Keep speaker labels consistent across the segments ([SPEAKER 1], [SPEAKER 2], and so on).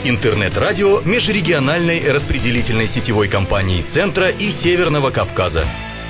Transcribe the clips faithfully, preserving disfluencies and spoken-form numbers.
[SPEAKER 1] Интернет-радио межрегиональной распределительной сетевой компании Центра и Северного Кавказа.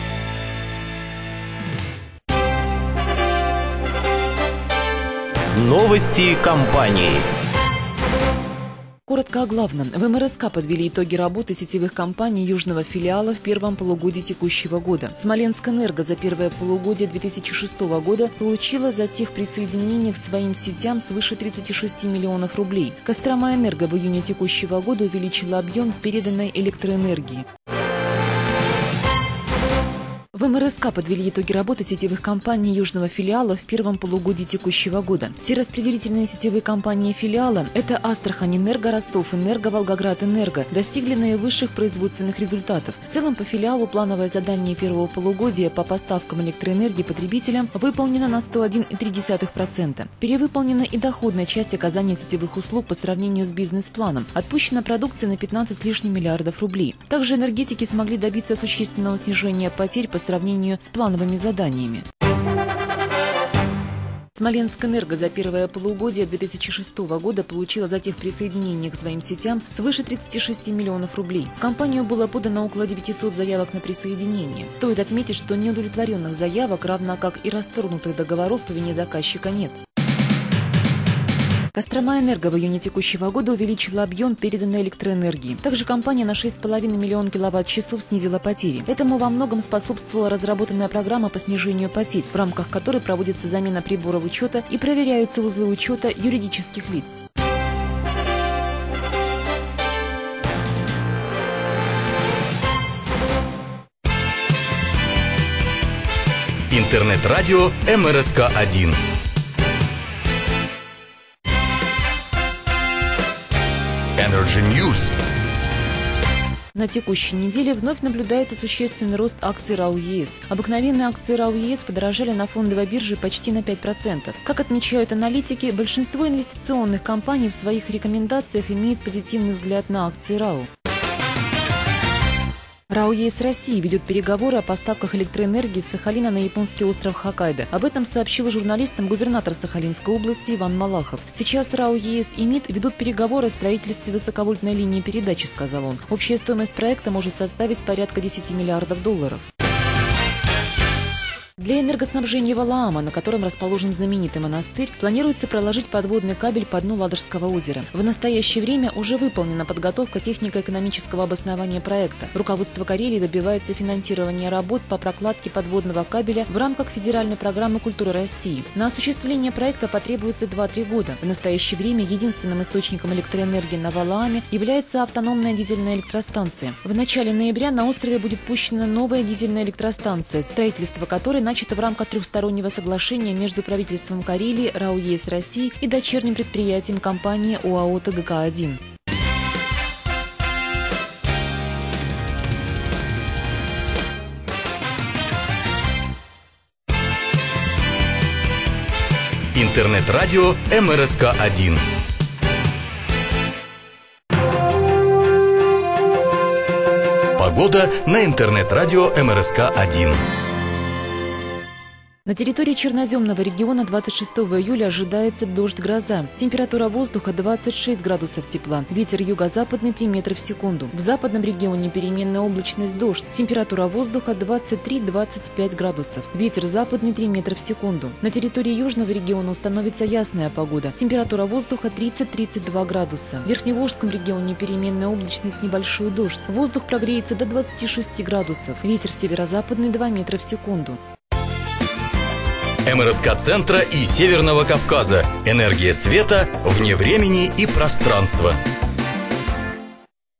[SPEAKER 2] Новости компании.
[SPEAKER 3] Коротко о главном. В эм эр эс ка подвели итоги работы сетевых компаний южного филиала в первом полугодии текущего года. Смоленскэнерго за первое полугодие две тысячи шестого года получила за техприсоединение к своим сетям свыше тридцати шести миллионов рублей. Костромаэнерго в июне текущего года увеличила объем переданной электроэнергии. В эм эр эс ка подвели итоги работы сетевых компаний южного филиала в первом полугодии текущего года. Все распределительные сетевые компании филиала – это Астрахань-Энерго, Ростов-Энерго, Волгоград-Энерго – достигли наивысших производственных результатов. В целом по филиалу плановое задание первого полугодия по поставкам электроэнергии потребителям выполнено на сто один и три десятых процента. Перевыполнена и доходная часть оказания сетевых услуг по сравнению с бизнес-планом. Отпущена продукция на пятнадцать с лишним миллиардов рублей. Также энергетики смогли добиться существенного снижения потерь по сравнению с плановыми заданиями. Смоленскэнерго за первое полугодие две тысячи шестого года получила за техприсоединение к своим сетям свыше тридцати шести миллионов рублей. В компанию было подано около девятисот заявок на присоединение. Стоит отметить, что неудовлетворенных заявок, равно как и расторгнутых договоров по вине заказчика, нет. Костромаэнерго в июне текущего года увеличила объем переданной электроэнергии. Также компания на шесть с половиной миллионов киловатт-часов снизила потери. Этому во многом способствовала разработанная программа по снижению потерь, в рамках которой проводится замена приборов учета и проверяются узлы учета юридических лиц.
[SPEAKER 1] Интернет-радио эм эр эс ка один. Energy News.
[SPEAKER 3] На текущей неделе вновь наблюдается существенный рост акций РАО ЕС. Обыкновенные акции РАО ЕС подорожали на фондовой бирже почти на пять процентов. Как отмечают аналитики, большинство инвестиционных компаний в своих рекомендациях имеет позитивный взгляд на акции РАО. РАО ЕС России ведет переговоры о поставках электроэнергии с Сахалина на японский остров Хоккайдо. Об этом сообщил журналистам губернатор Сахалинской области Иван Малахов. Сейчас РАО ЕС и МИД ведут переговоры о строительстве высоковольтной линии передачи, сказал он. Общая стоимость проекта может составить порядка десяти миллиардов долларов. Для энергоснабжения Валаама, на котором расположен знаменитый монастырь, планируется проложить подводный кабель по дну Ладожского озера. В настоящее время уже выполнена подготовка технико-экономического обоснования проекта. Руководство Карелии добивается финансирования работ по прокладке подводного кабеля в рамках федеральной программы «Культура России». На осуществление проекта потребуется два-три года. В настоящее время единственным источником электроэнергии на Валааме является автономная дизельная электростанция. В начале ноября на острове будет пущена новая дизельная электростанция, строительство которой начато в рамках трехстороннего соглашения между правительством Карелии, РАО ЕС России и дочерним предприятием компании ОАО Тэ Гэ Ка один.
[SPEAKER 1] Интернет-радио эм эр эс ка один. Погода на интернет-радио эм эр эс ка один.
[SPEAKER 3] На территории Черноземного региона двадцать шестого июля ожидается дождь-гроза. Температура воздуха двадцать шесть градусов тепла. Ветер юго-западный три метра в секунду. В западном регионе переменная облачность, дождь. Температура воздуха двадцать три — двадцать пять градусов. Ветер западный три метра в секунду. На территории южного региона установится ясная погода. Температура воздуха тридцать — тридцать два градуса. В Верхневолжском регионе переменная облачность, небольшой дождь. Воздух прогреется до двадцати шести градусов. Ветер северо-западный два метра в секунду.
[SPEAKER 1] эм эр эс ка Центра и Северного Кавказа. Энергия света вне времени и пространства.